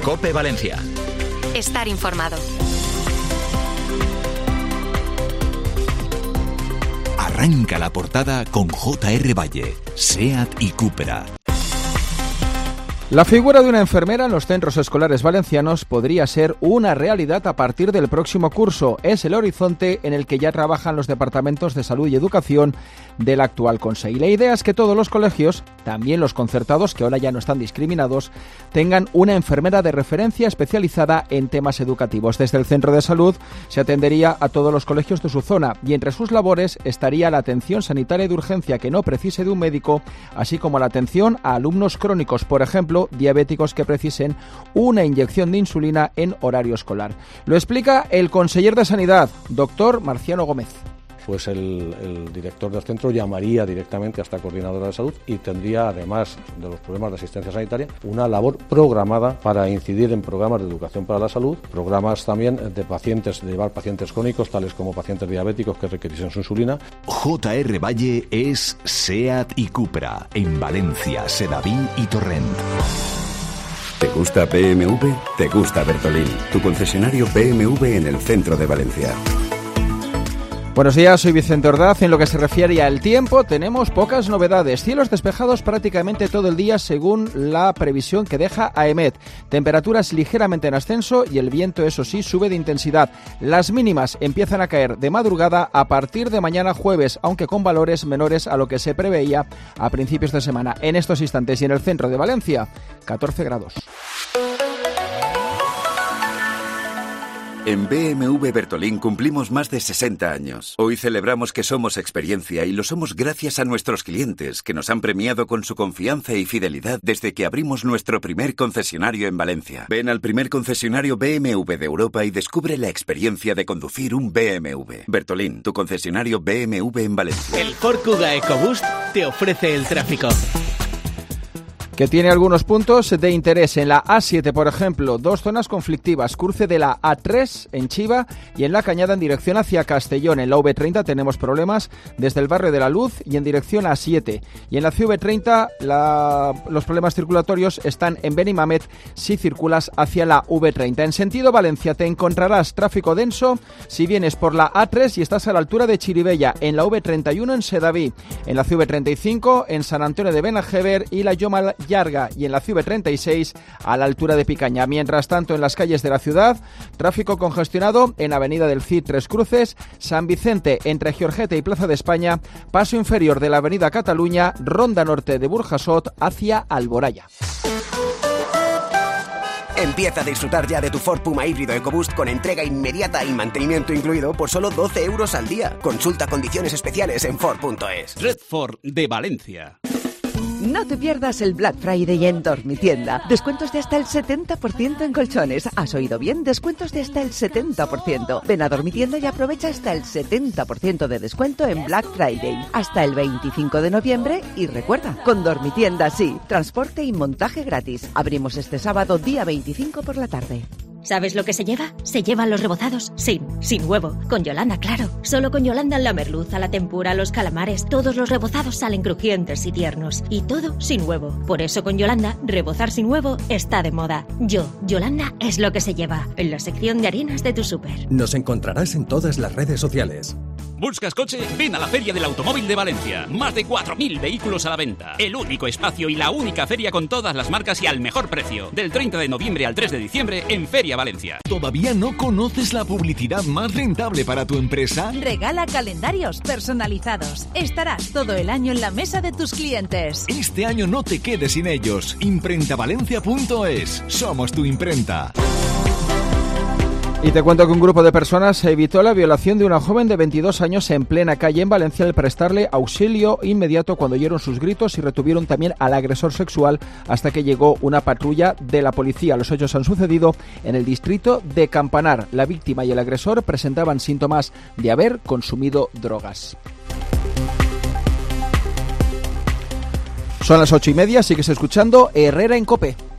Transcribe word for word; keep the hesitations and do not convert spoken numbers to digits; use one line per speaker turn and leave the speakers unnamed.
COPE Valencia.
Estar informado.
Arranca la portada con J R Valle, SEAT y Cupra.
La figura de una enfermera en los centros escolares valencianos podría ser una realidad a partir del próximo curso. Es el horizonte en el que ya trabajan los departamentos de salud y educación del actual Consell. La idea es que todos los colegios, también los concertados, que ahora ya no están discriminados, tengan una enfermera de referencia especializada en temas educativos. Desde el centro de salud se atendería a todos los colegios de su zona y entre sus labores estaría la atención sanitaria de urgencia que no precise de un médico, así como la atención a alumnos crónicos, por ejemplo, diabéticos que precisen una inyección de insulina en horario escolar. Lo explica el conseller de Sanidad, doctor Marciano Gómez.
Pues el, el director del centro llamaría directamente a esta coordinadora de salud y tendría, además de los problemas de asistencia sanitaria, una labor programada para incidir en programas de educación para la salud, programas también de pacientes, de llevar pacientes crónicos, tales como pacientes diabéticos que requiriesen su insulina.
J R Valle es SEAT y Cupra, en Valencia, Sedaví y Torrent.
¿Te gusta B M W? ¿Te gusta Bertolín? Tu concesionario B M W en el centro de Valencia.
Buenos días, soy Vicente Ordaz. En lo que se refiere al tiempo, tenemos pocas novedades. Cielos despejados prácticamente todo el día según la previsión que deja AEMET. Temperaturas ligeramente en ascenso y el viento, eso sí, sube de intensidad. Las mínimas empiezan a caer de madrugada a partir de mañana jueves, aunque con valores menores a lo que se preveía a principios de semana. En estos instantes y en el centro de Valencia, catorce grados.
En B M W Bertolín cumplimos más de sesenta años. Hoy celebramos que somos experiencia y lo somos gracias a nuestros clientes, que nos han premiado con su confianza y fidelidad desde que abrimos nuestro primer concesionario en Valencia. Ven al primer concesionario B M W de Europa y descubre la experiencia de conducir un B M W. Bertolín, tu concesionario B M W en Valencia.
El Ford Kuga EcoBoost te ofrece el tráfico.
Que tiene algunos puntos de interés. En la A siete, por ejemplo, dos zonas conflictivas, cruce de la A tres en Chiva y en la Cañada en dirección hacia Castellón. En la V treinta tenemos problemas desde el barrio de la Luz y en dirección A siete. Y en la C V treinta la, los problemas circulatorios están en Benimamet si circulas hacia la V treinta. En sentido Valencia te encontrarás tráfico denso si vienes por la A tres y estás a la altura de Chirivella, en la V treinta y uno en Sedaví, en la C V treinta y cinco en San Antonio de Benajever y la Lloma Llarga y en la C V treinta y seis a la altura de Picaña. Mientras tanto, en las calles de la ciudad, tráfico congestionado en Avenida del Cid Tres Cruces, San Vicente entre Giorgete y Plaza de España, paso inferior de la Avenida Cataluña, Ronda Norte de Burjasot hacia Alboraya.
Empieza a disfrutar ya de tu Ford Puma híbrido EcoBoost con entrega inmediata y mantenimiento incluido por solo doce euros al día. Consulta condiciones especiales en Ford punto es.
Red Ford de Valencia.
No te pierdas el Black Friday en Dormitienda. Descuentos de hasta el setenta por ciento en colchones. ¿Has oído bien? Descuentos de hasta el setenta por ciento. Ven a Dormitienda y aprovecha hasta el setenta por ciento de descuento en Black Friday. Hasta el veinticinco de noviembre y recuerda, con Dormitienda sí, transporte y montaje gratis. Abrimos este sábado día veinticinco por la tarde.
¿Sabes lo que se lleva? Se llevan los rebozados sin, sin huevo. Con Yolanda, claro. Solo con Yolanda la merluza, la tempura, los calamares, todos los rebozados salen crujientes y tiernos. Y todo sin huevo. Por eso con Yolanda, rebozar sin huevo está de moda. Yo, Yolanda, es lo que se lleva. En la sección de harinas de tu súper.
Nos encontrarás en todas las redes sociales.
¿Buscas coche? Ven a la Feria del Automóvil de Valencia. Más de cuatro mil vehículos a la venta. El único espacio y la única feria con todas las marcas y al mejor precio. Del treinta de noviembre al tres de diciembre en Feria Valencia.
¿Todavía no conoces la publicidad más rentable para tu empresa?
Regala calendarios personalizados. Estarás todo el año en la mesa de tus clientes.
Este año no te quedes sin ellos. imprenta valencia punto es. Somos tu imprenta.
Y te cuento que un grupo de personas evitó la violación de una joven de veintidós años en plena calle en Valencia al prestarle auxilio inmediato cuando oyeron sus gritos y retuvieron también al agresor sexual hasta que llegó una patrulla de la policía. Los hechos han sucedido en el distrito de Campanar. La víctima y el agresor presentaban síntomas de haber consumido drogas. Son las ocho y media, sigues escuchando Herrera en COPE.